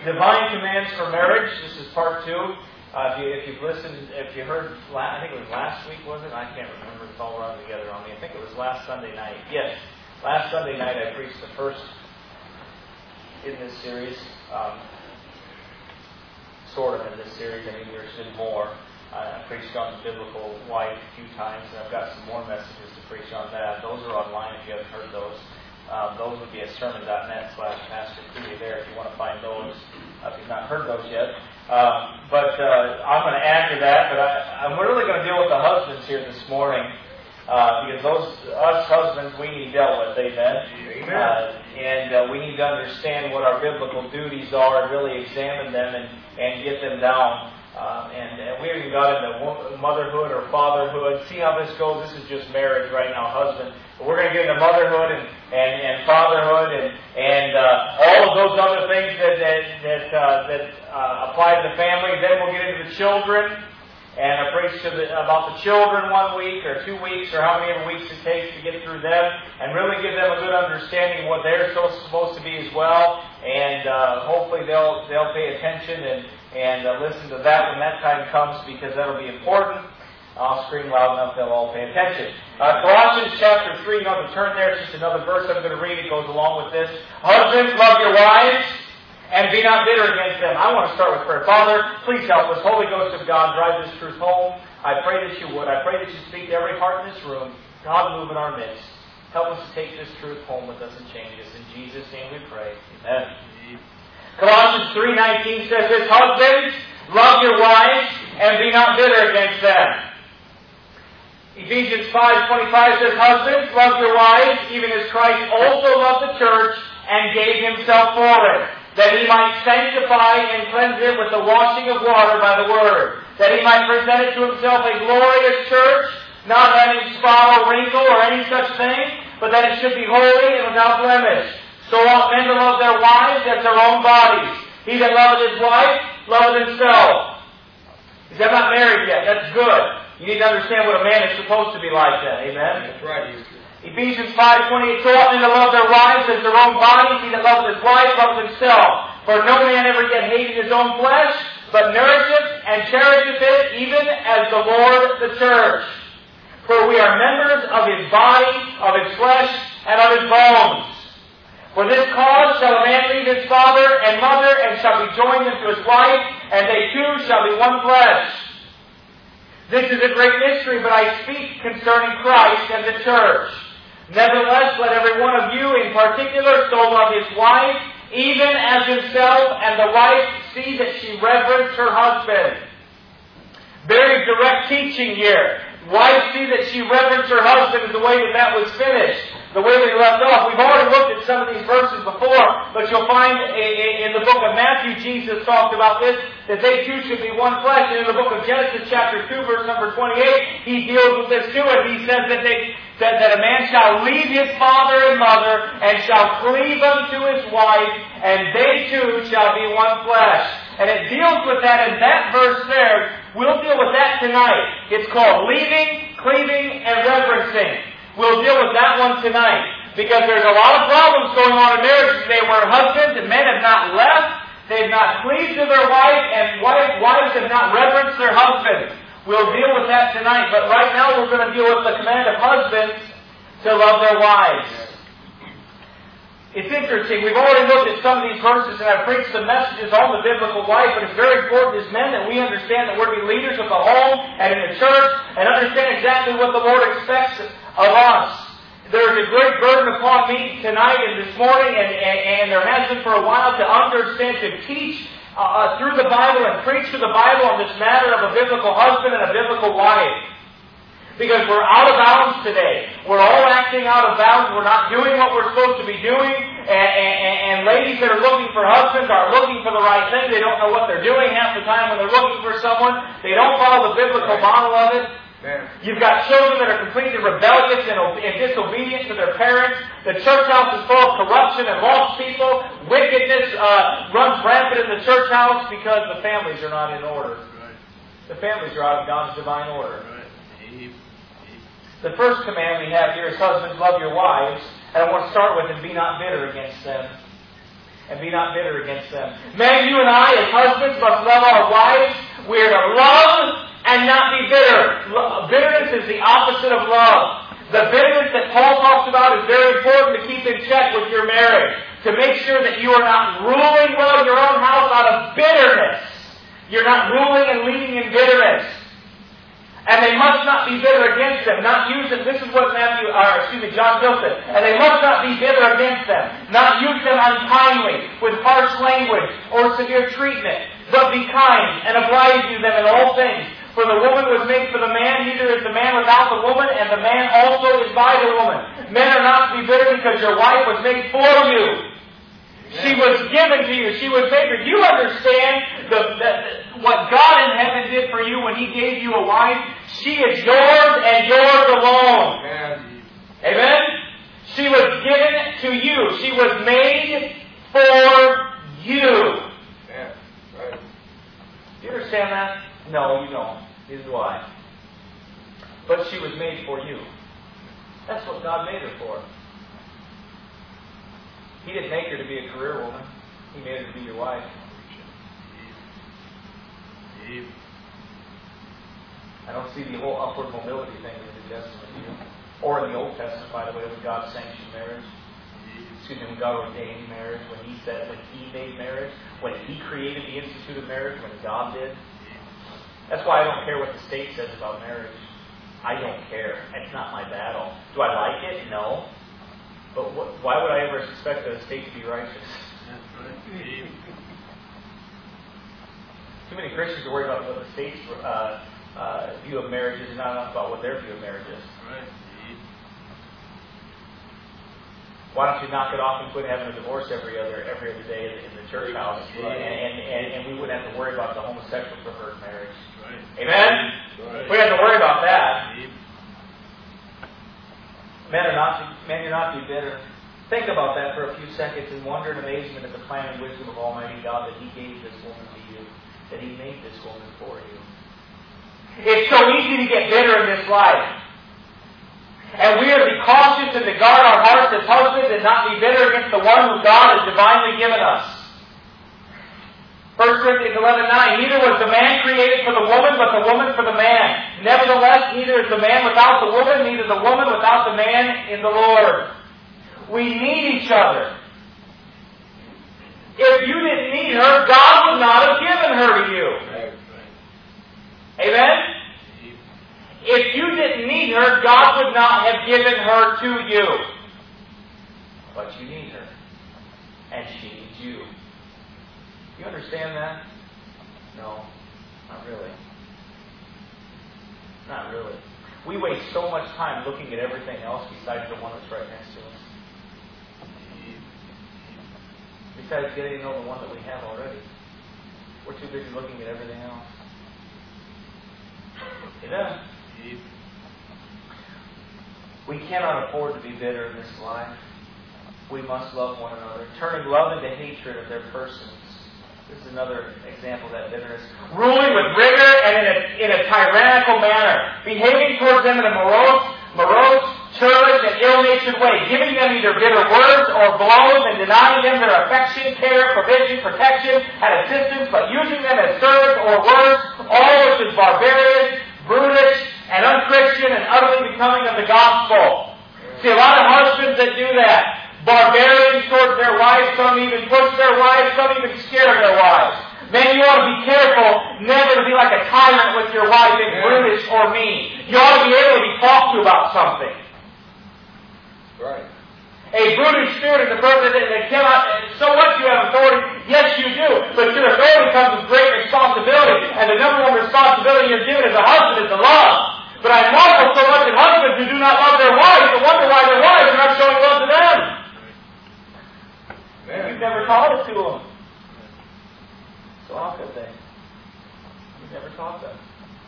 Divine commands for marriage. This is part 2. If you've listened, if you heard, I think it was last week, was it? I can't remember. It's all run together on me. I think it was last Sunday night. Yes, last Sunday night I preached the first in this series. Sort of in this series. I mean, there's been more. I preached on the biblical wife a few times, and I've got some more messages to preach on that. Those are online if you haven't heard those. Those would be at sermon.net/Pastor Cooley there if you want to find those, if you've not heard those yet. But I'm going to add to that, but I'm really going to deal with the husbands here this morning, because us husbands, we need dealt with, amen? And we need to understand what our biblical duties are and really examine them and get them down. And we even got into motherhood or fatherhood. See how this goes? This is just marriage right now, husband. But we're going to get into motherhood and fatherhood and all of those other things that apply to the family. Then we'll get into the children. And I preached about the children 1 week or 2 weeks or how many weeks it takes to get through them and really give them a good understanding of what they're supposed to be as well. And hopefully they'll pay attention and listen to that when that time comes, because that'll be important. I'll scream loud enough they'll all pay attention. Colossians chapter 3, you don't have to turn there. It's just another verse I'm going to read. It goes along with this. Husbands, love your wives, and be not bitter against them. I want to start with prayer. Father, please help us. Holy Ghost of God, drive this truth home. I pray that you would. I pray that you speak to every heart in this room. God, move in our midst. Help us to take this truth home with us and change us. In Jesus' name we pray. Amen. Colossians 3:19 says this, husbands, love your wives, and be not bitter against them. Ephesians 5:25 says, husbands, love your wives, even as Christ also loved the church and gave himself for it, that he might sanctify and cleanse it with the washing of water by the word, that he might present it to himself a glorious church, not having spot or wrinkle or any such thing, but that it should be holy and without blemish. So ought men to love their wives as their own bodies. He that loveth his wife, loveth himself. He said, I'm not married yet. That's good. You need to understand what a man is supposed to be like then. Amen? That's right. Ephesians 5:28, so ought men to love their wives as their own bodies. He that loveth his wife, loveth himself. For no man ever yet hated his own flesh, but nourisheth and cherisheth it, even as the Lord the church. For we are members of his body, of his flesh, and of his bones. For this cause shall a man leave his father and mother, and shall be joined unto his wife, and they two shall be one flesh. This is a great mystery, but I speak concerning Christ and the church. Nevertheless, let every one of you in particular so love his wife, even as himself, and the wife see that she reverence her husband. Very direct teaching here. Wife see that she reverence her husband is the way that was finished. The way we left off. We've already looked at some of these verses before, but you'll find in the book of Matthew, Jesus talked about this, that they two should be one flesh. And in the book of Genesis, chapter 2, verse number 28, he deals with this too, and he says that a man shall leave his father and mother, and shall cleave unto his wife, and they two shall be one flesh. And it deals with that in that verse there. We'll deal with that tonight. It's called leaving, cleaving, and reverencing. We'll deal with that one tonight. Because there's a lot of problems going on in marriage today where husbands and men have not left, they've not cleaved to their wife, and wives have not reverenced their husbands. We'll deal with that tonight. But right now we're going to deal with the command of husbands to love their wives. It's interesting. We've already looked at some of these verses, and I've preached some messages on the biblical wife, but it's very important as men that we understand that we're to be leaders of the home and in the church, and understand exactly what the Lord expects of us. There's a great burden upon me tonight and this morning, and there has been for a while, to understand, to teach through the Bible and preach through the Bible on this matter of a biblical husband and a biblical wife. Because we're out of bounds today. We're all acting out of bounds. We're not doing what we're supposed to be doing. And ladies that are looking for husbands are looking for the right thing. They don't know what they're doing half the time when they're looking for someone. They don't follow the biblical model of it. You've got children that are completely rebellious and disobedient to their parents. The church house is full of corruption and lost people. Wickedness runs rampant in the church house because the families are not in order. The families are out of God's divine order. The first command we have here is, husbands, love your wives. And I want to start with, and be not bitter against them. and be not bitter against them. Men, you and I, as husbands, must love our wives. We are to love and not be bitter. Bitterness is the opposite of love. The bitterness that Paul talks about is very important to keep in check with your marriage. To make sure that you are not ruling well in your own house out of bitterness. You're not ruling and leading in bitterness. And they must not be bitter against them. Not use them. This is what John Gill said. And they must not be bitter against them. Not use them unkindly, with harsh language or severe treatment. But be kind and obliging them in all things. For the woman was made for the man, neither is the man without the woman, and the man also is by the woman. Men are not to be bitter because your wife was made for you. She was given to you. She was made for you. You understand what God in heaven did for you when He gave you a wife? She is yours and yours alone. Amen? She was given to you. She was made for you. Yeah, right. Do you understand that? No, you don't. Neither do I. But she was made for you. That's what God made her for. He didn't make her to be a career woman. He made her to be your wife. I don't see the whole upward mobility thing in the New Testament either. Or in the Old Testament, by the way, when God sanctioned marriage. When God ordained marriage, when He made marriage, when He created the institute of marriage, when God did. That's why I don't care what the state says about marriage. I don't care. It's not my battle. Do I like it? No. But why would I ever expect the state to be righteous? That's right. Too many Christians are worried about what the state's view of marriage is, not enough about what their view of marriage is. Right. Why don't you knock it off and quit having a divorce every other day in the church house, and we wouldn't have to worry about the homosexual preferred marriage. Right. Amen? Right. We don't have to worry about that. Men are not to be bitter. Think about that for a few seconds and wonder in amazement at the plan and wisdom of Almighty God that He gave this woman to you, that He made this woman for you. It's so easy to get bitter in this life. And we are to be cautious and to guard our hearts as husbands and not be bitter against the one whom God has divinely given us. 1 Corinthians 11:9, neither was the man created for the woman, but the woman for the man. Nevertheless, neither is the man without the woman, neither the woman without the man in the Lord. We need each other. If you didn't need her, God would not have given her to you. Amen? If you didn't need her, God would not have given her to you. But you need her. And she needs you. You understand that? No, not really. Not really. We waste so much time looking at everything else besides the one that's right next to us. Besides getting to know the one that we have already. We're too busy looking at everything else. Amen? We cannot afford to be bitter in this life. We must love one another. Turning love into hatred of their persons. This is another example of that bitterness. Ruling with rigor and in a tyrannical manner. Behaving towards them in a morose, churlish, and ill-natured way. Giving them either bitter words or blows and denying them their affection, care, provision, protection, and assistance, but using them as servants or worse, all which is barbarous, brutish, and unchristian, and utterly becoming of the gospel. See, a lot of husbands that do that. Barbarians towards their wives, some even push their wives, some even scare their wives. Man, you ought to be careful never to be like a tyrant with your wife and brutish or mean. You ought to be able to be talked to about something. Right. A brutish spirit is a person that cannot, so much you have authority. Yes, you do. But your authority comes with great responsibility. And the number one responsibility you're given as a husband is to love. But I marvel so much at husbands who do not love their wives and wonder why their wives are not showing love to them. You've never taught it to them. So how could they? You've never taught them.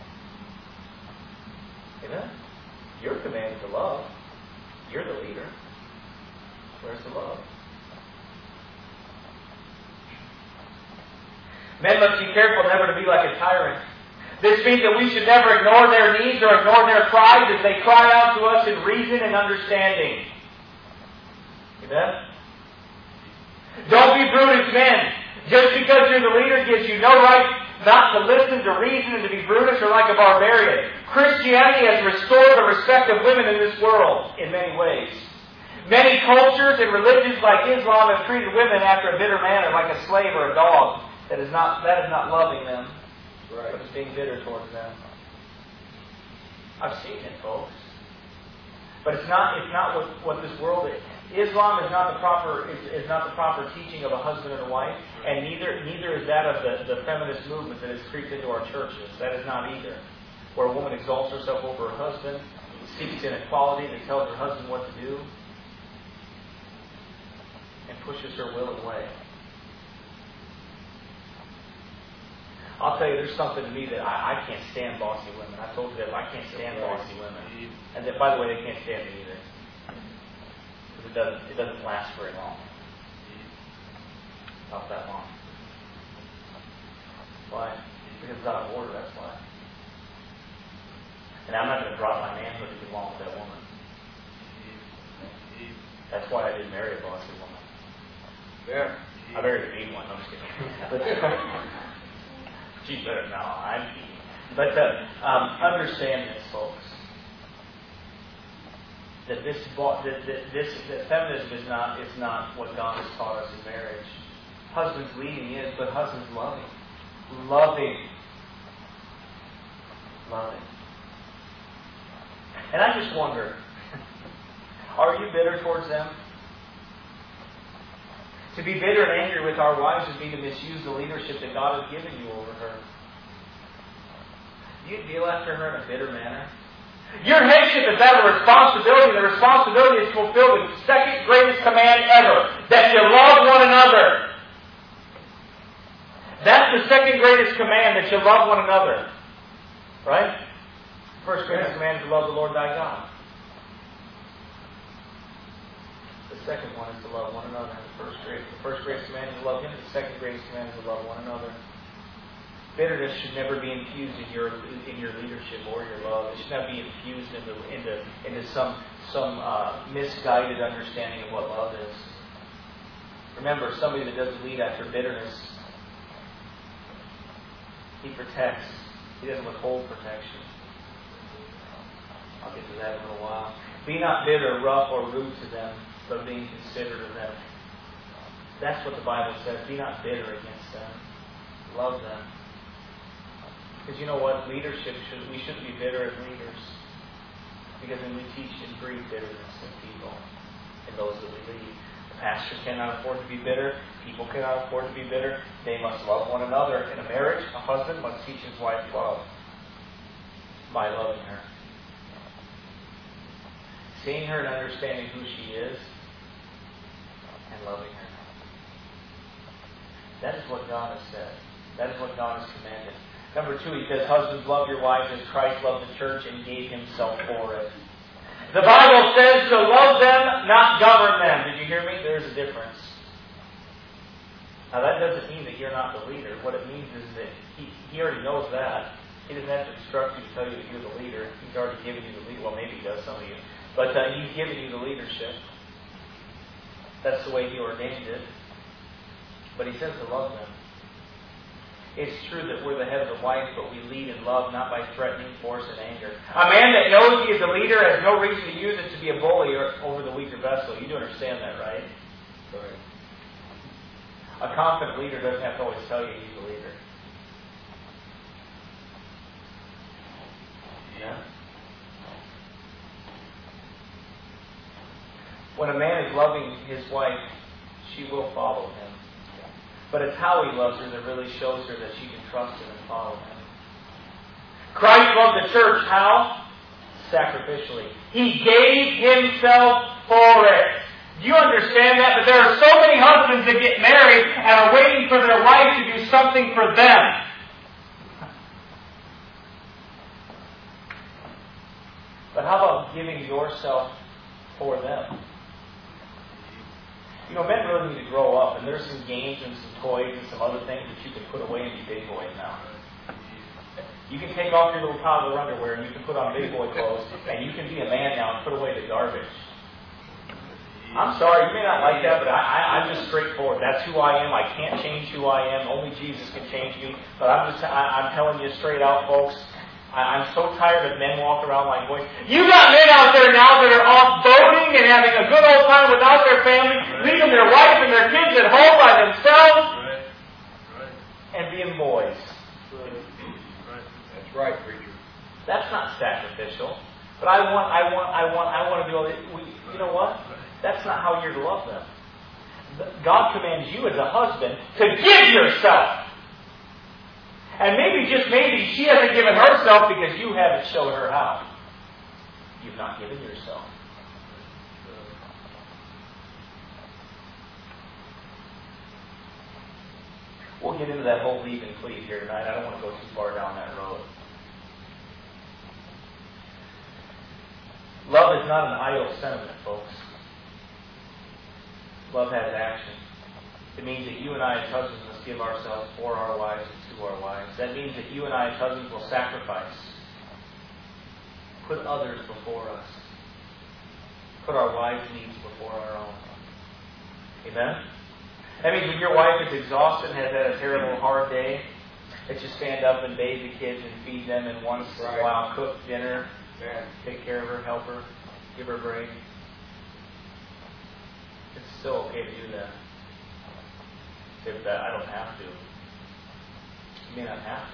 Amen? You're commanded to love. You're the leader. Where's the love? Men must be careful never to be like a tyrant. This means that we should never ignore their needs or ignore their cries as they cry out to us in reason and understanding. Amen? Don't be brutish men. Just because you're the leader gives you no right not to listen, to reason, and to be brutish or like a barbarian. Christianity has restored the respect of women in this world in many ways. Many cultures and religions like Islam have treated women after a bitter manner, like a slave or a dog. That is not loving them, Right. but it's being bitter towards them. I've seen it, folks. But it's not what this world is. Islam is not the proper teaching of a husband and a wife, and neither is that of the feminist movement that has creeped into our churches. That is not either. Where a woman exalts herself over her husband, seeks inequality, and tells her husband what to do, and pushes her will away. I'll tell you, there's something to me that I can't stand bossy women. I told you that I can't stand bossy women. And that, by the way, they can't stand me either. Because it doesn't last very long. Not that long. Why? Because it's out of order, that's why. And I'm not going to drop my manhood to get along with that woman. That's why I didn't marry a bossy woman. Yeah. I married a mean one. No, I'm just kidding. She's better now. I'm mean. But understand this, folks. That that feminism is not what God has taught us in marriage. Husbands leading is, but husbands loving. Loving. And I just wonder, are you bitter towards them? To be bitter and angry with our wives would be to misuse the leadership that God has given you over her. Do you deal after her in a bitter manner? Your headship is that of responsibility. The responsibility is to fulfill the second greatest command ever, that you love one another. That's the second greatest command, that you love one another. Right? First greatest command is to love the Lord thy God. The second one is to love one another. The first greatest command is to love Him. The second greatest command is to love one another. Bitterness should never be infused in your leadership or your love. It should not be infused into some misguided understanding of what love is. Remember, somebody that doesn't lead after bitterness, he protects. He doesn't withhold protection. I'll get to that in a little while. Be not bitter, rough, or rude to them, but being considerate of them. That's what the Bible says. Be not bitter against them. Love them. Because you know what? We shouldn't be bitter as leaders. Because then we teach and breed bitterness in people and those that we lead. The pastor cannot afford to be bitter. People cannot afford to be bitter. They must love one another. In a marriage, a husband must teach his wife love by loving her. Seeing her and understanding who she is and loving her. That is what God has said. That is what God has commanded. Number 2, he says, husbands, love your wives as Christ loved the church and gave himself for it. The Bible says to love them, not govern them. Did you hear me? There's a difference. Now that doesn't mean that you're not the leader. What it means is that he already knows that. He doesn't have to instruct you to tell you that you're the leader. He's already given you the leader. Well, maybe he does, some of you. But he's given you the leadership. That's the way he ordained it. But he says to love them. It's true that we're the head of the wife, but we lead in love, not by threatening, force, and anger. A man that knows he is a leader has no reason to use it to be a bully over the weaker vessel. You do understand that, right? Right. A confident leader doesn't have to always tell you he's a leader. Yeah? When a man is loving his wife, she will follow him. But it's how he loves her that really shows her that she can trust him and follow him. Christ loved the church how? Sacrificially. He gave himself for it. Do you understand that? But there are so many husbands that get married and are waiting for their wife to do something for them. But how about giving yourself for them? You know, men really need to grow up, and there's some games and some toys and some other things that you can put away and be big boys now. You can take off your little toddler underwear and you can put on big boy clothes, and you can be a man now and put away the garbage. I'm sorry, you may not like that, but I'm just straightforward. That's who I am. I can't change who I am. Only Jesus can change me. But I'm telling you straight out, folks. I'm so tired of men walking around like boys. You got men out there now that are off boating and having a good old time without their family, leaving their wife and their kids at home by themselves, and being boys. That's right, preacher. That's not sacrificial. But I want to be able to. You know what? That's not how you're to love them. God commands you as a husband to give yourself. And maybe, just maybe, she hasn't given herself because you haven't shown her how. You've not given yourself. We'll get into that whole leave and cleave here tonight. I don't want to go too far down that road. Love is not an idle sentiment, folks. Love has action. It means that you and I as husbands must give ourselves for our wives and to our wives. That means that you and I as husbands will sacrifice. Put others before us. Put our wives' needs before our own. Amen? That means when your wife is exhausted and has had a terrible, hard day, that you stand up and bathe the kids and feed them, and once in a while cook dinner, take care of her, help her, give her a break. It's still okay to do that. If I don't have to. You may not have to.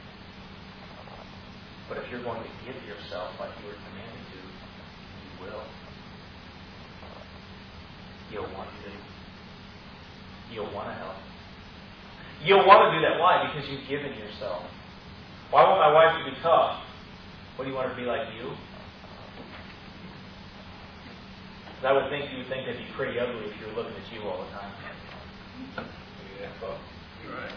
But if you're going to give yourself like you were commanded to, you will. You'll want to. You'll want to help. You'll want to do that. Why? Because you've given yourself. Why want my wife to be tough? What do you want her to be like you? Because I would think you would think that'd be pretty ugly if you were looking at you all the time. Yeah, you're right.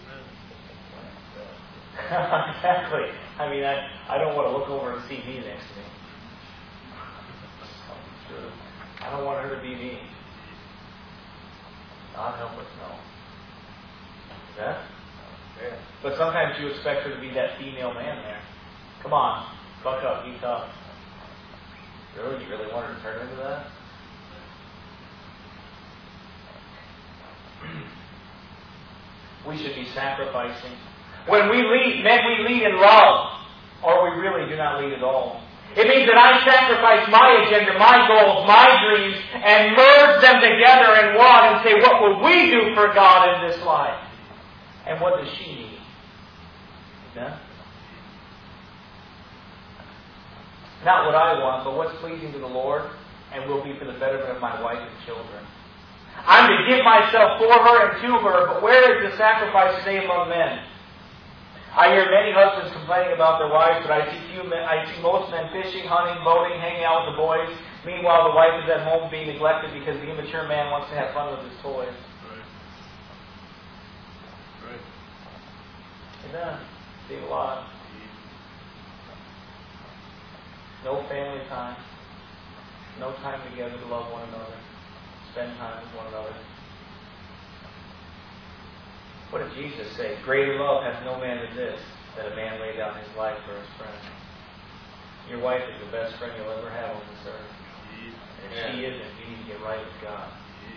Exactly. I mean, I don't want to look over and see me next to me. I don't want her to be me. God help us, no. Yeah? Yeah. But sometimes you expect her to be that female man there. Come on, buck up, be tough. Really? You really want her to turn into that? We should be sacrificing. When we lead, men, we lead in love, or we really do not lead at all. It means that I sacrifice my agenda, my goals, my dreams, and merge them together in one and say, what will we do for God in this life? And what does she need? Yeah? Not what I want, but what's pleasing to the Lord and will be for the betterment of my wife and children. I'm to give myself for her and to her, but where is the sacrifice today among men? I hear many husbands complaining about their wives, but I see most men fishing, hunting, boating, hanging out with the boys. Meanwhile, the wife is at home being neglected because the immature man wants to have fun with his toys. Right. Amen. See a lot. No family time. No time together to love one another. Spend time with one another. What did Jesus say? Greater love has no man than this, that a man lay down his life for his friend. Your wife is the best friend you'll ever have on this earth. And if she isn't, you need to get right with God.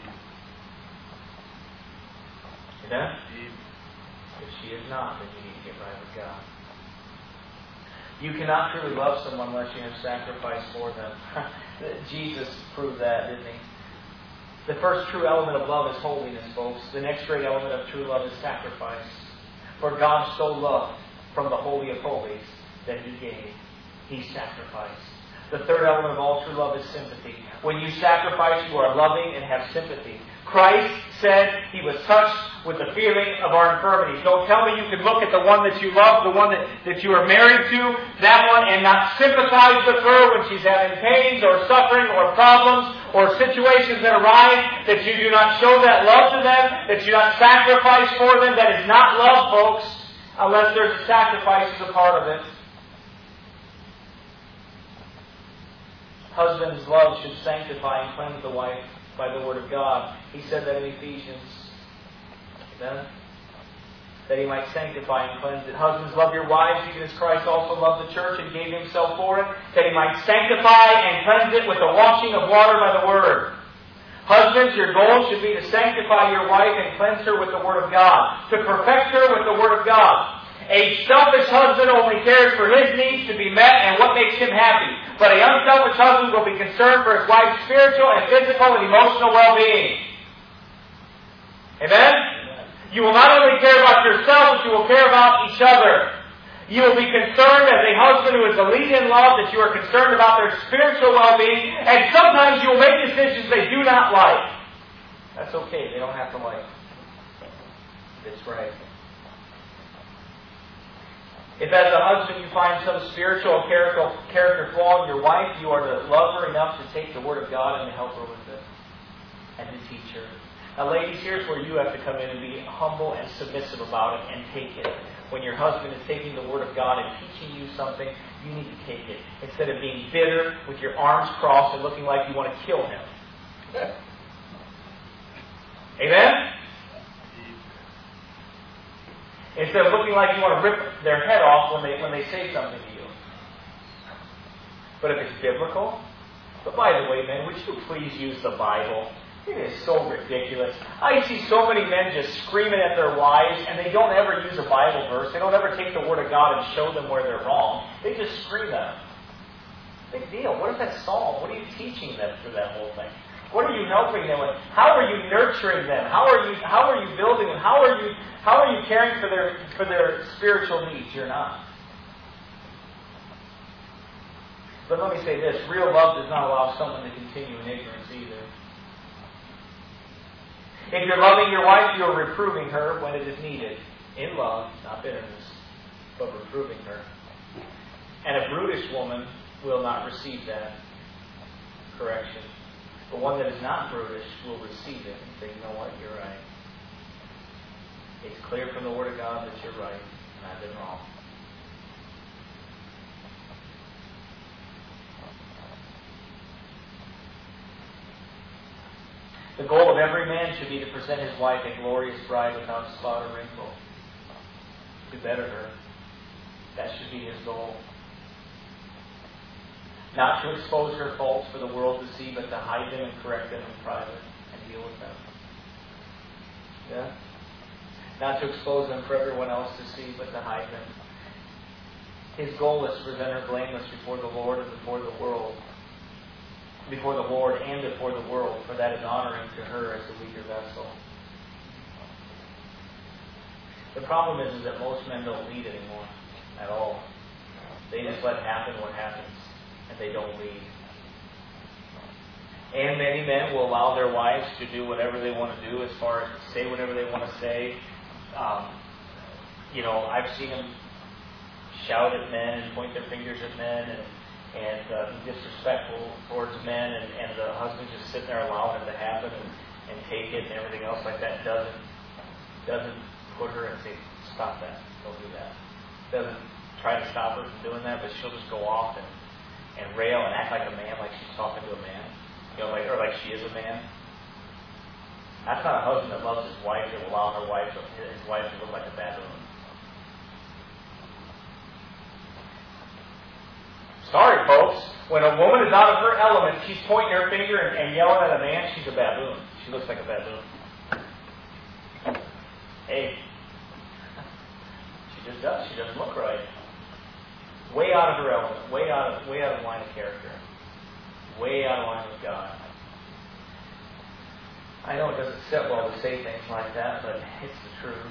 Amen? If she is not, then you need to get right with God. You cannot truly love someone unless you have sacrificed for them. Jesus proved that, didn't he? The first true element of love is holiness, folks. The next great element of true love is sacrifice. For God so loved from the Holy of Holies that He gave. He sacrificed. The third element of all true love is sympathy. When you sacrifice, you are loving and have sympathy. Christ said He was touched with the feeling of our infirmities. Don't tell me you can look at the one that you love, the one that you are married to, that one, and not sympathize with her when she's having pains or suffering or problems or situations that arise, that you do not show that love to them, that you do not sacrifice for them. That is not love, folks, unless there's a sacrifice as a part of it. Husband's love should sanctify and cleanse the wife by the Word of God. He said that in Ephesians. Amen? That He might sanctify and cleanse it. Husbands, love your wives, even as Christ also loved the church and gave Himself for it, that He might sanctify and cleanse it with the washing of water by the Word. Husbands, your goal should be to sanctify your wife and cleanse her with the Word of God, to perfect her with the Word of God. A selfish husband only cares for his needs to be met and what makes him happy. But an unselfish husband will be concerned for his wife's spiritual and physical and emotional well-being. Amen? You will not only care about yourself, but you will care about each other. You will be concerned as a husband who is a lead in love that you are concerned about their spiritual well-being, and sometimes you will make decisions they do not like. That's okay. They don't have to like it. It's right. If as a husband you find some spiritual or character flaw in your wife, you are to love her enough to take the Word of God and to help her with it, and to teach her. Now, ladies, here's where you have to come in and be humble and submissive about it and take it. When your husband is taking the Word of God and teaching you something, you need to take it. Instead of being bitter with your arms crossed and looking like you want to kill him. Amen? Instead of looking like you want to rip their head off when they say something to you. But if it's biblical, but by the way, men, would you please use the Bible? It is so ridiculous. I see so many men just screaming at their wives, and they don't ever use a Bible verse. They don't ever take the Word of God and show them where they're wrong. They just scream at them. Big deal. What is that psalm? What are you teaching them through that whole thing? What are you helping them with? How are you nurturing them? How are you building them? How are you caring for their spiritual needs? You're not. But let me say this: real love does not allow someone to continue in ignorance either. If you're loving your wife, you're reproving her when it is needed. In love, not bitterness, but reproving her. And a brutish woman will not receive that correction. But one that is not brutish will receive it and say, you know what, you're right. It's clear from the Word of God that you're right, and I've been wrong. The goal of every man should be to present his wife a glorious bride without spot or wrinkle. To better her. That should be his goal. Not to expose her faults for the world to see, but to hide them and correct them in private and deal with them. Yeah? Not to expose them for everyone else to see, but to hide them. His goal is to present her blameless before the Lord and before the world. Before the Lord and before the world, for that is honoring to her as the weaker vessel. The problem is that most men don't lead anymore at all. They just let happen what happens, and they don't lead. And many men will allow their wives to do whatever they want to do, as far as say whatever they want to say. I've seen them shout at men and point their fingers at men and be disrespectful towards men, and the husband just sitting there allowing it to happen and take it and everything else like that. Doesn't put her and say, stop that, don't do that. Doesn't try to stop her from doing that, but she'll just go off and rail and act like a man, like she's talking to a man, or like she is a man. That's not a husband that loves his wife that will allow his wife to look like a baboon. Sorry, folks. When a woman is out of her element, she's pointing her finger and yelling at a man, she's a baboon. She looks like a baboon. Hey. She just does. She doesn't look right. Way out of her element. Way out of line of character. Way out of line with God. I know it doesn't sit well to say things like that, but it's the truth.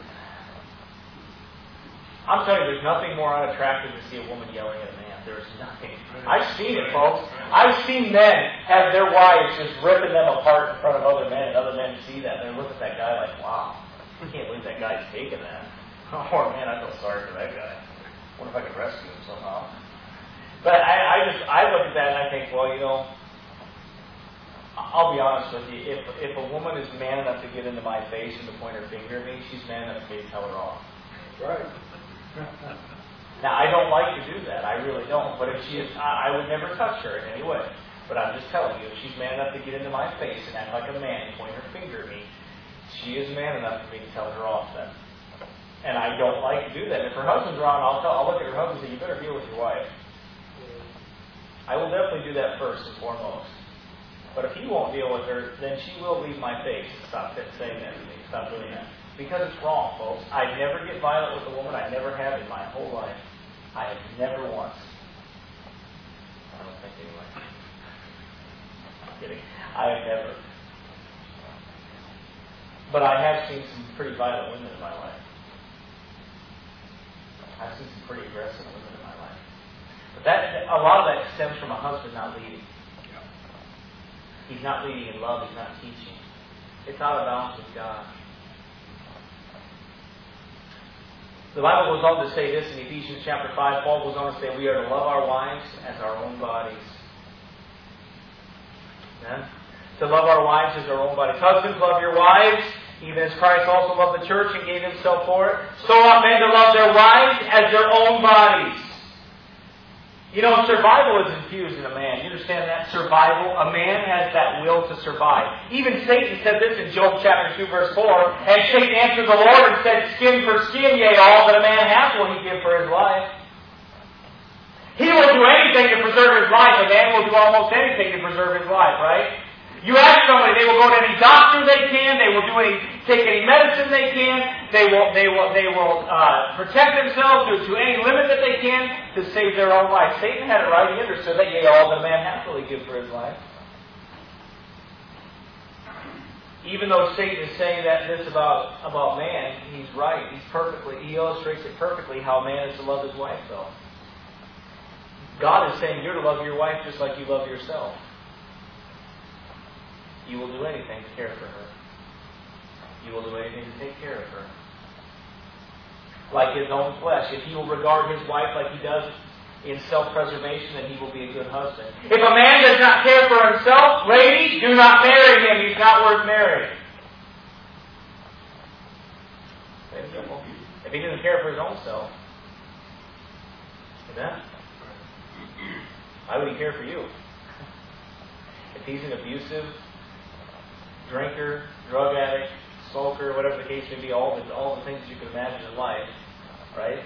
I'm telling you, there's nothing more unattractive to see a woman yelling at a man. There's nothing. I've seen it, folks. I've seen men have their wives just ripping them apart in front of other men, and other men see that, and they look at that guy like, wow, I can't believe that guy's taking that. Oh, man, I feel sorry for that guy. I wonder if I could rescue him somehow. But I look at that and I think, well, I'll be honest with you. If a woman is man enough to get into my face and to point her finger at me, she's man enough for me to tell her off. Right. Now, I don't like to do that. I really don't. But if she is, I would never touch her in any way. But I'm just telling you, if she's man enough to get into my face and act like a man and point her finger at me, she is man enough for me to tell her off then. And I don't like to do that. If her husband's around, I'll look at her husband and say, you better deal with your wife. I will definitely do that first and foremost. But if he won't deal with her, then she will leave my face. Stop saying that to me. Stop doing that. Because it's wrong, folks. I never get violent with a woman. I never have in my whole life. I have never once. I don't think anyway. I'm kidding. I have never. But I have seen some pretty violent women in my life. I've seen some pretty aggressive women in my life. But a lot of that stems from a husband not leading. He's not leading in love. He's not teaching. It's out of balance with God. The Bible goes on to say this in Ephesians chapter 5. Paul goes on to say we are to love our wives as our own bodies. Amen? To love our wives as our own bodies. Husbands, love your wives, even as Christ also loved the church and gave himself for it. So ought men to love their wives as their own bodies. You know, survival is infused in a man. You understand that? Survival. A man has that will to survive. Even Satan said this in Job chapter 2 verse 4. And Satan answered the Lord and said, skin for skin, yea, all that a man hath will he give for his life. He will do anything to preserve his life. A man will do almost anything to preserve his life, right? You ask somebody, they will go to any doctor they can. They will take any medicine they can. They will protect themselves to any limit that they can to save their own life. Satan had it right. He understood that, yea, all that a man hath will he give for his life. Even though Satan is saying this about man, he's right. He illustrates it perfectly how man is to love his wife, though. God is saying you're to love your wife just like you love yourself. You will do anything to care for her. You will do anything to take care of her. Like his own flesh. If he will regard his wife like he does in self-preservation, then he will be a good husband. If a man does not care for himself, ladies, do not marry him. He's not worth marrying. If he doesn't care for his own self, amen? Why would he care for you? If he's an abusive drinker, drug addict, smoker, whatever the case may be, all the things you can imagine in life, right?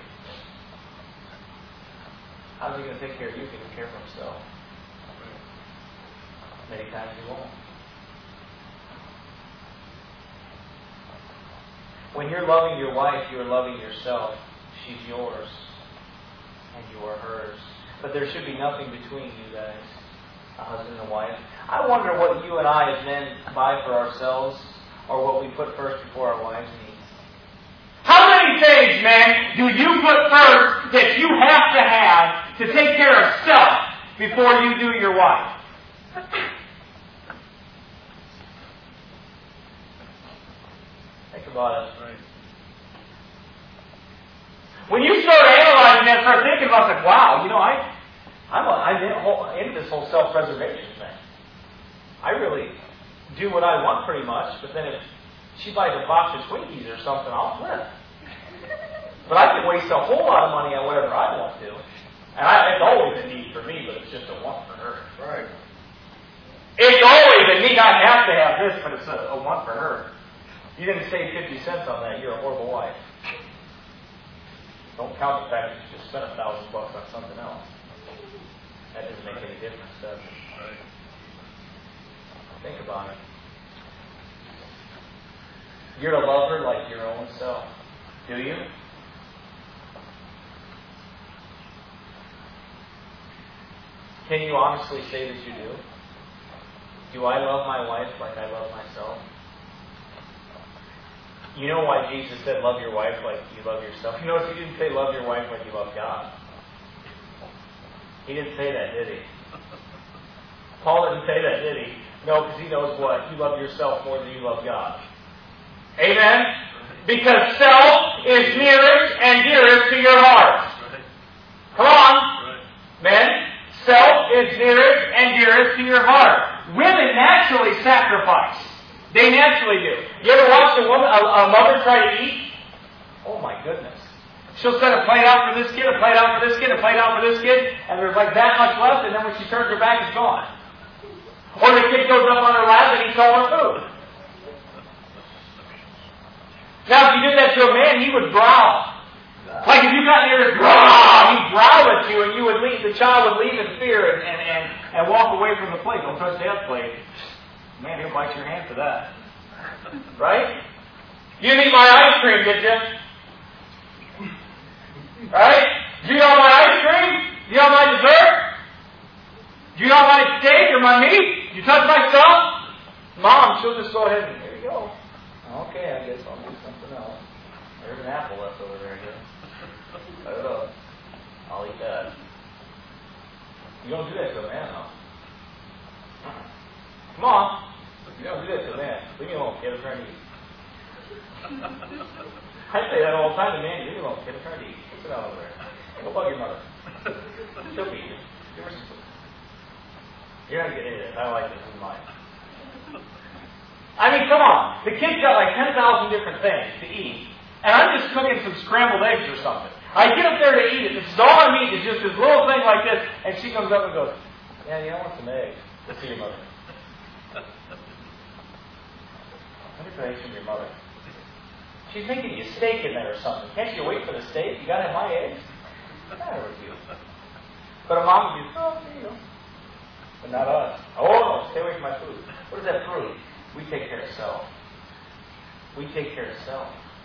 How's he going to take care of you if he doesn't care for himself? Many times he won't. When you're loving your wife, you're loving yourself. She's yours, and you are hers. But there should be nothing between you guys, a husband and a wife. I wonder what you and I as men buy for ourselves, or what we put first before our wives' needs. How many things, men, do you put first that you have to take care of self before you do your wife? Think about it. Right. When you start analyzing that, start thinking about it, wow, I'm into this whole self-preservation thing. I really do what I want pretty much, but then if she buys a box of Twinkies or something, I'll flip. But I can waste a whole lot of money on whatever I want to. And it's always a need for me, but it's just a want for her. Right. It's always a need. I have to have this, but it's a want for her. You didn't save 50 cents on that, you're a horrible wife. Don't count the fact that you just spent $1,000 on something else. That doesn't make any difference, does it? Right. Think about it. You're to love her like your own self. Do you? Can you honestly say that you do? Do I love my wife like I love myself? You know why Jesus said love your wife like you love yourself? You notice he didn't say love your wife like you love God. He didn't say that, did he? Paul didn't say that, did he? No, because he knows what? You love yourself more than you love God. Amen? Because self is nearest and dearest to your heart. Come on. Men. Self is nearest and dearest to your heart. Women naturally sacrifice. They naturally do. You ever watch a mother try to eat? Oh my goodness. She'll set a plate out for this kid, a plate out for this kid, a plate out for this kid, and there's like that much left, and then when she turns her back, it's gone. Or the kid goes up on her lap and eats all her food. Now, if you did that to a man, he would growl. Like if you got near this, he'd growl at you, and you would leave. The child would leave in fear and walk away from the plate. Don't touch that plate. Man, he'll bite your hand for that. Right? You didn't eat my ice cream, did you? Right? Do you want my ice cream? Do you want my dessert? Do you want my steak or my meat? You touch my stuff? Mom, she'll just go ahead and, here you go. Okay, I guess I'll do something else. There's an apple left over there again. Cut it up. I'll eat that. You don't do that to a man, though. Come on. You don't do that to a man. Leave me alone, kid. I'm trying to eat. I say that all the time to man. Leave me alone, kid. I'm trying to eat. Sit down over there. Go bug your mother. She'll feed you. Give her some food. You're not getting it. I like this. This is mine. I mean, come on. The kid's got like 10,000 different things to eat. And I'm just cooking some scrambled eggs or something. I get up there to eat it. This is all I'm eating is just this little thing like this. And she comes up and goes, yeah, I want some eggs. Let's see your mother. Let me pray from your mother. She's making you steak in there or something. Can't you wait for the steak? You got to have my eggs? What's the matter with you? But a mom would be, oh, there you go. But not us. Oh, no, stay away from my food. What does that prove? We take care of self. We take care of self.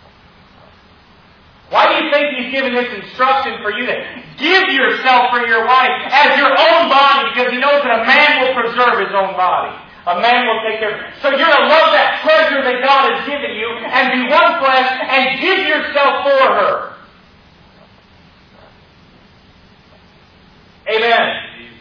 Why do you think he's giving this instruction for you to give yourself for your wife as your own body? Because he knows that a man will preserve his own body. A man will take care of it. So you're to love that treasure that God has given you and be one flesh and give yourself for her. Amen.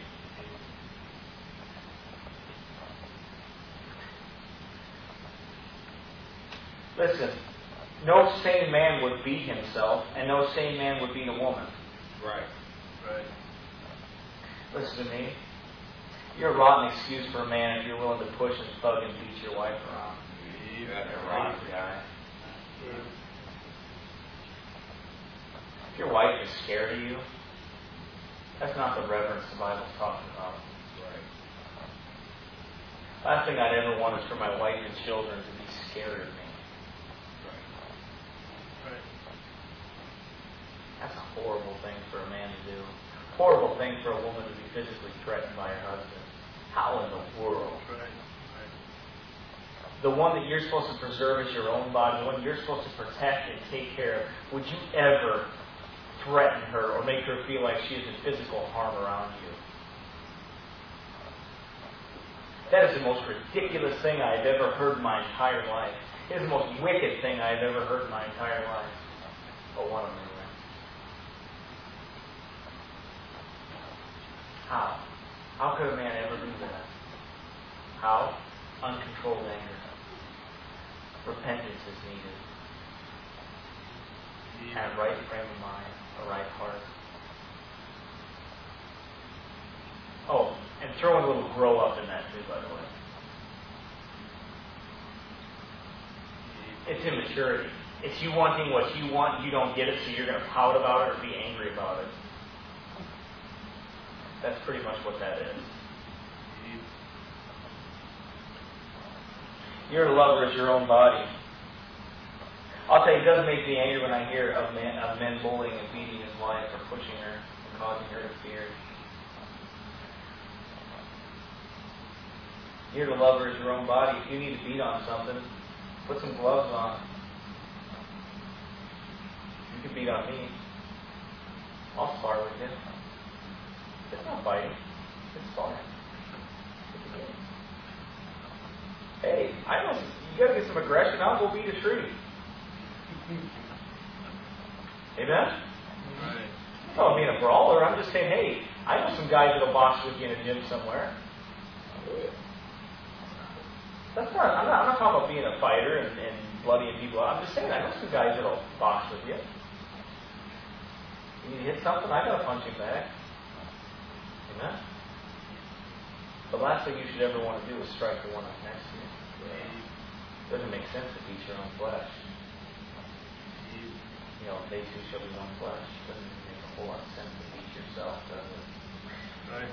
Listen, no sane man would beat himself, and no sane man would beat a woman. Right. Right. Listen to me. You're a rotten excuse for a man if you're willing to push and thug and beat your wife around. You're a rotten guy. If your wife is scared of you, that's not the reverence the Bible's talking about. Right. Last thing I'd ever want is for my wife and children to be scared of me. That's a horrible thing for a man to do. Horrible thing for a woman to be physically threatened by her husband. How in the world? The one that you're supposed to preserve is your own body, the one you're supposed to protect and take care of. Would you ever threaten her or make her feel like she is in physical harm around you? That is the most ridiculous thing I have ever heard in my entire life. It is the most wicked thing I have ever heard in my entire life. But one of them. How? How could a man ever do that? How? Uncontrolled anger. Repentance is needed. And a right frame of mind, a right heart. Oh, and throw in a little grow up in that too, by the way. It's immaturity. It's you wanting what you want, you don't get it, so you're going to pout about it or be angry about it. That's pretty much what that is. Your lover is your own body. I'll tell you, it doesn't make me angry when I hear of men bullying and beating his wife or pushing her and causing her to fear. You're the lover is your own body. If you need to beat on something, put some gloves on. You can beat on me. I'll spar with you. It's not fighting. It's sparring. It's a game. Hey, I know you got to get some aggression. I'll go beat a tree. Amen? Right. Oh, I'm being a brawler. I'm just saying, hey, I know some guys that'll box with you in a gym somewhere. That's not. I'm not talking about being a fighter and bloodying people. I'm just saying I know some guys that'll box with you. You need to hit something, I gotta punch him back. Amen? The last thing you should ever want to do is strike the one up next to you. It doesn't make sense to beat your own flesh. You know, they two shall be one flesh. It doesn't make a whole lot of sense to beat yourself, does it? Right.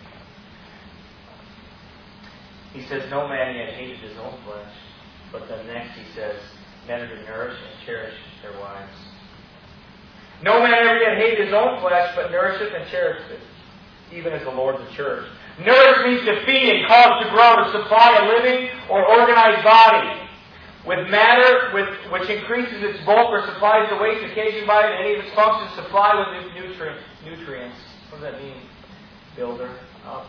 He says, no man yet hated his own flesh. But then next he says, men are to nourish and cherish their wives. No man ever yet hated his own flesh, but nourisheth and cherisheth it, even as the Lord the church. Nourish means to feed and cause to grow, to supply a living or organized body with matter which increases its bulk or supplies the waste occasioned by it, and any of its functions supply with nutrients. What does that mean? Builder up.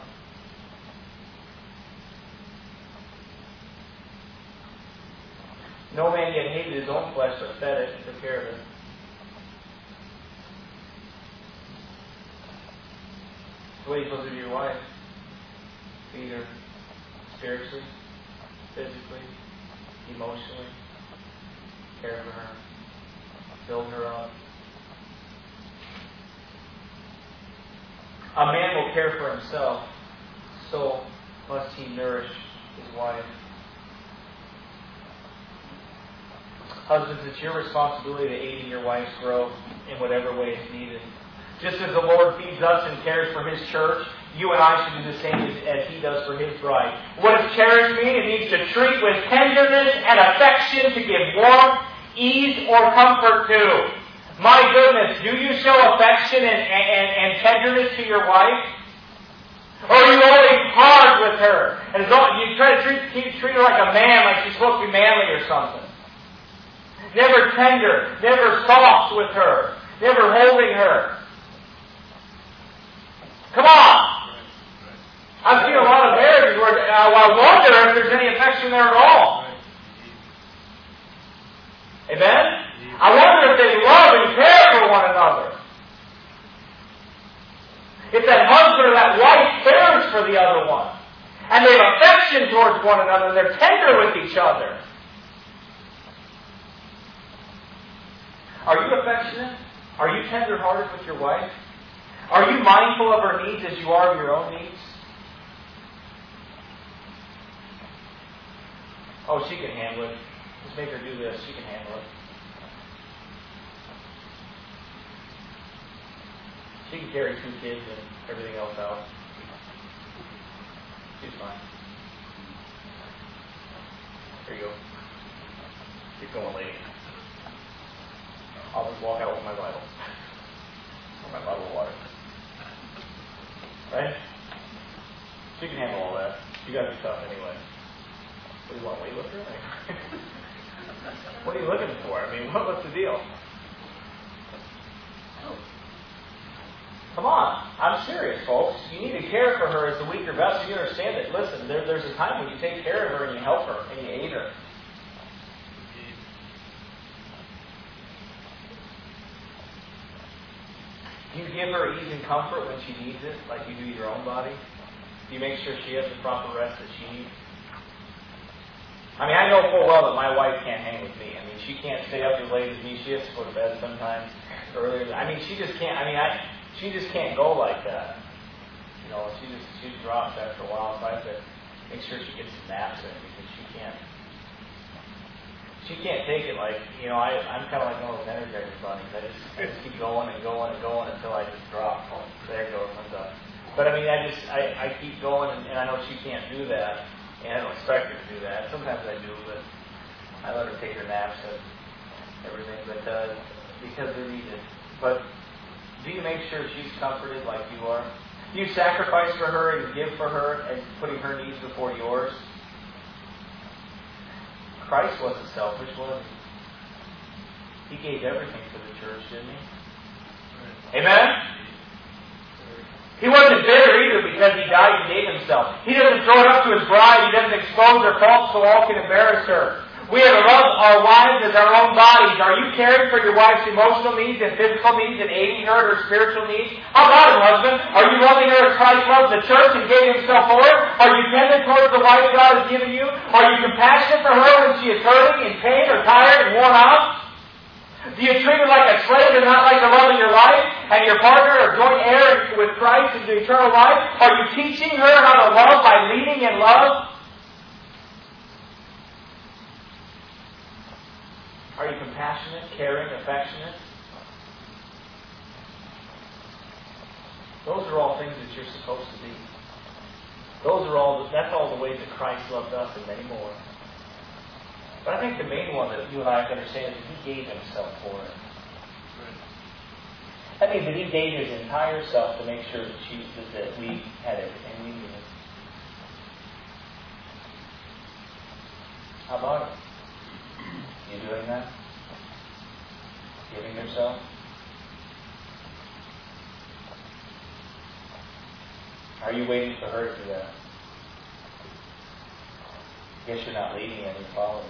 No man yet hated his own flesh, but fed it and took care of it. What are you supposed to do to your wife? Feed her spiritually, physically, emotionally, care for her, build her up. A man will care for himself, so must he nourish his wife. Husbands, it's your responsibility to aid in your wife's growth in whatever way is needed. Just as the Lord feeds us and cares for His church, you and I should do the same as He does for His bride. What does cherish mean? It means to treat with tenderness and affection, to give warmth, ease, or comfort to. My goodness, do you show affection and tenderness to your wife? Or are you always hard with her? And you try to treat her like a man, like she's supposed to be manly or something. Never tender, never soft with her, never holding her. Come on! I've seen a lot of marriages where I wonder if there's any affection there at all. Amen? I wonder if they love and care for one another. If that husband or that wife cares for the other one. And they have affection towards one another and they're tender with each other. Are you affectionate? Are you tender-hearted with your wife? Are you mindful of her needs as you are of your own needs? Oh, she can handle it. Just make her do this. She can handle it. She can carry 2 kids and everything else out. She's fine. Here you go. Keep going, lady. I'll just walk out with my Bible. Or my bottle of water. Right? She can handle all that. You gotta be tough anyway. What do you want, weightlifter? What are you looking for? I mean, what's the deal? Come on. I'm serious, folks. You need to care for her as the weaker vessel. You understand that, listen, there's a time when you take care of her and you help her and you aid her. Do you give her ease and comfort when she needs it, like you do your own body? Do you make sure she has the proper rest that she needs? I mean, I know full well that my wife can't hang with me. I mean, she can't stay up as late as me. She has to go to bed sometimes earlier. I mean, she just can't. She just can't go like that. You know, she drops after a while. So I have to make sure she gets some naps in because she can't take it like, you know, I'm kind of like one of those Energizer bunnies. I just keep going and going and going until I just drop. Oh, there it goes, I'm done. But I mean, I keep going, and I know she can't do that, and I don't expect her to do that. Sometimes I do, but I let her take her naps and everything, but because they're needed. But do you make sure she's comforted like you are? Do you sacrifice for her and give for her and putting her needs before yours? Christ wasn't selfish, was he? He gave everything to the church, didn't he? Amen? He wasn't bitter either because he died and gave himself. He doesn't throw it up to his bride. He doesn't expose her faults so all can embarrass her. We are to love our wives as our own bodies. Are you caring for your wife's emotional needs and physical needs and aiding her in her spiritual needs? How about it, husband? Are you loving her as Christ loves the church and gave himself for her? Are you tender towards the wife God has given you? Are you compassionate for her when she is hurting, in pain, or tired and worn out? Do you treat her like a slave and not like the love of your life? And your partner or joint heir with Christ into eternal life? Are you teaching her how to love by leading in love? Are you compassionate, caring, affectionate? Those are all things that you're supposed to be. That's all the ways that Christ loved us and many more. But I think the main one that you and I have to understand is that He gave Himself for it. That means that he gave his entire self to make sure that we had everything we needed. How about it? You doing that? Giving yourself? Are you waiting for her to do that? Guess you're not leading and you're following.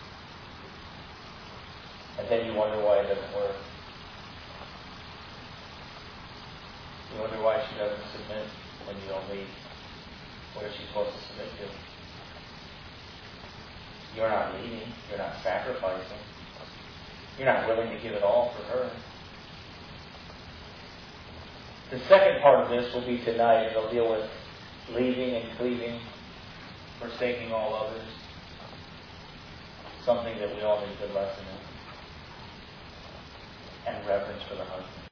And then you wonder why it doesn't work. You wonder why she doesn't submit when you don't lead. What is she supposed to submit to? You're not leading. You're not sacrificing. You're not willing to give it all for her. The second part of this will be tonight. It'll deal with leaving and cleaving, forsaking all others. Something that we all need a good lesson in. And reverence for the husband.